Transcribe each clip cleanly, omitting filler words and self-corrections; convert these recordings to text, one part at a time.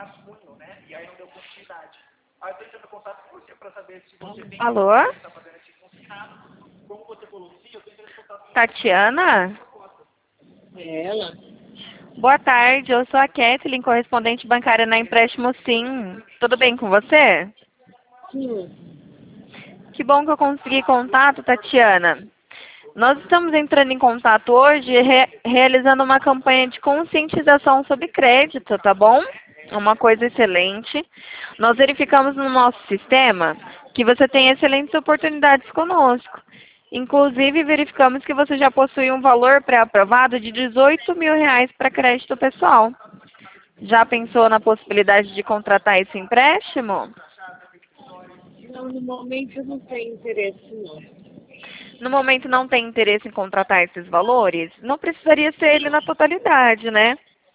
Alô? Tatiana? É ela? Boa tarde, eu sou a Kathleen, correspondente bancária na Empréstimo Sim. Tudo bem com você? Sim. Que bom que eu consegui contato, Tatiana. Nós estamos entrando em contato hoje realizando uma campanha de conscientização sobre crédito, tá bom? É uma coisa excelente. Nós verificamos no nosso sistema que você tem excelentes oportunidades conosco. Inclusive, verificamos que você já possui um valor pré-aprovado de R$ 18.000 para crédito pessoal. Já pensou na possibilidade de contratar esse empréstimo? Não, no momento eu não tenho interesse, não. No momento não tem interesse em contratar esses valores? Não precisaria ser ele na totalidade, né?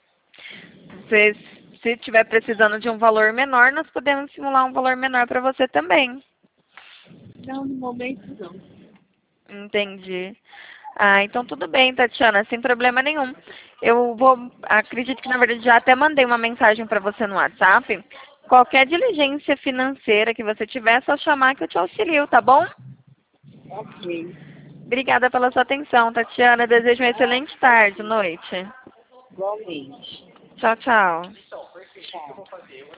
Se estiver precisando de um valor menor, nós podemos simular um valor menor para você também. Não, no momento não. Entendi. Ah, então tudo bem, Tatiana, sem problema nenhum. Acredito que na verdade já até mandei uma mensagem para você no WhatsApp. Qualquer diligência financeira que você tiver, é só chamar que eu te auxilio, tá bom? Ok. Obrigada pela sua atenção, Tatiana. Desejo uma excelente tarde, noite. Igualmente. Tchau, tchau. Tchau.